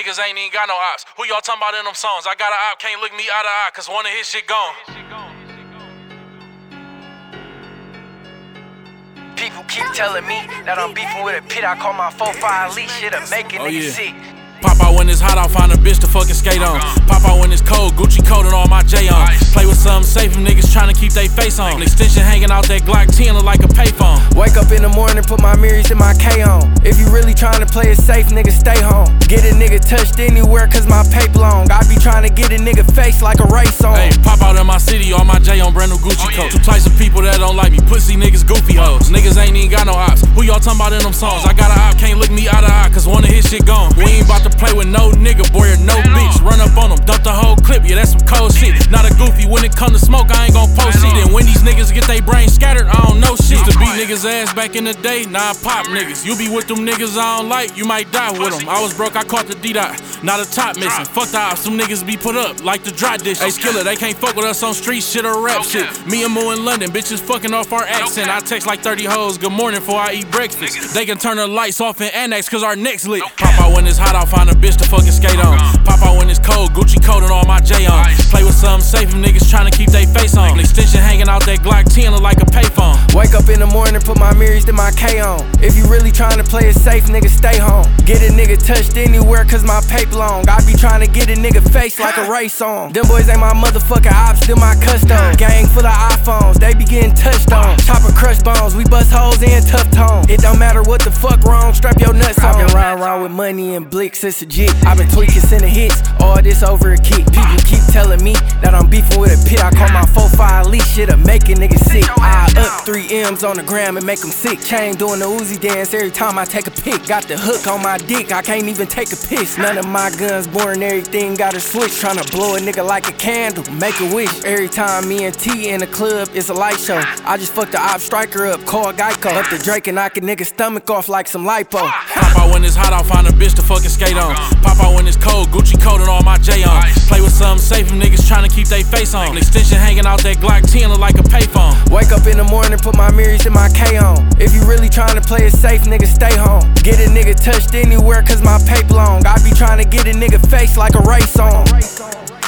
Niggas ain't even got no ops. Who y'all talking about in them songs? I got an op, can't look me eye to eye, cause one of his shit gone. People keep telling me that I'm beefing with a pit. I call my 4-5 leash, shit'll make a nigga sick. Pop out when it's hot, I'll find a bitch to fucking skate on. Pop out when it's cold, Gucci coat and all my J on. Play with something safe if niggas tryna keep they face on. Extension hanging out that Glock 10 look like a payphone. Wake up in the morning, put my mirrors in my K on. If you really tryna play it safe, nigga, stay home. Get a nigga touched anywhere, cause my paper long. I be tryna get a nigga face like a race on. Hey, pop out in my city, all my J on, brand new Gucci coat. Two types of people that don't like me, pussy niggas, goofy hoes. Niggas ain't even got no ops. Who y'all talking about in them songs? I got an op, can't look me eye to eye, cause one of his shit gone. We ain't about to play with no nigga, boy, or no bitch. Run up on them, dump the whole clip, yeah, that's some cold shit. Not a goofy, when it come to smoke, I ain't gon' post shit. And when these niggas get they brains scattered, I don't know shit. Used to beat niggas ass back in the day, now I pop niggas. You be with them niggas I don't like, you might die with them. I was broke, I caught the D-dot, not a top missing. Fuck the ops, some niggas be put up like the dry dish. Hey, Skiller, they can't fuck with us on street shit or rap shit. Me and Moo in London, bitches fucking off our accent. I text like 30 hoes, good morning before I eat breakfast. They can turn the lights off and annex, cause our necks lit. Pop out when it's hot, I'll find a bitch to fucking skate on. Pop out when it's cold, Gucci coat and all my J on. Play with something safe if niggas tryna keep they face on. Extension hanging out that Glock 10 look like a payphone. Wake up in the morning, put my mirrors in my K on. If you really tryna play it safe, nigga, stay home. Get a nigga touched anywhere, cause my paper long. I be tryna get a nigga face like a race on. Them boys ain't my motherfucking ops, them my custom. Gang full of iPhones, they be getting touched on. Chopper crush bones, we bust hoes in tough tone. It don't matter what the fuck wrong, strap your nuts on. I been riding around with money and blicks, it's a jig. I been tweaking, sending hits, all this over a kick. People keep telling me that I'm beefing with a pit. I call my 4-5 leash, shit'll make a nigga sick. I up 3 M's on the gram and make them sick. Chain doing the Uzi dance every time I take a pic. Got the hook on my dick, I can't even take a piss. None of my guns boring, everything got a switch. Tryna blow a nigga like a candle, make a wish. Every time me and T in the club, it's a light show. I just fucked the op striker up, call Geico. Up the Drake and knock a nigga stomach off like some lipo. Pop out when it's hot, I'll find a bitch to fucking skate on. Pop out when it's cold, Gucci coat and all my J on. Play with something safe if niggas tryna keep they face on. Extension hanging out that Glock 10 look like a payphone. Wake up in the morning, put my mirrors in my K on. If you really tryna play it safe, nigga, stay home. Get a nigga touched anywhere, cause my paper long. I be tryna get a nigga face like a race on.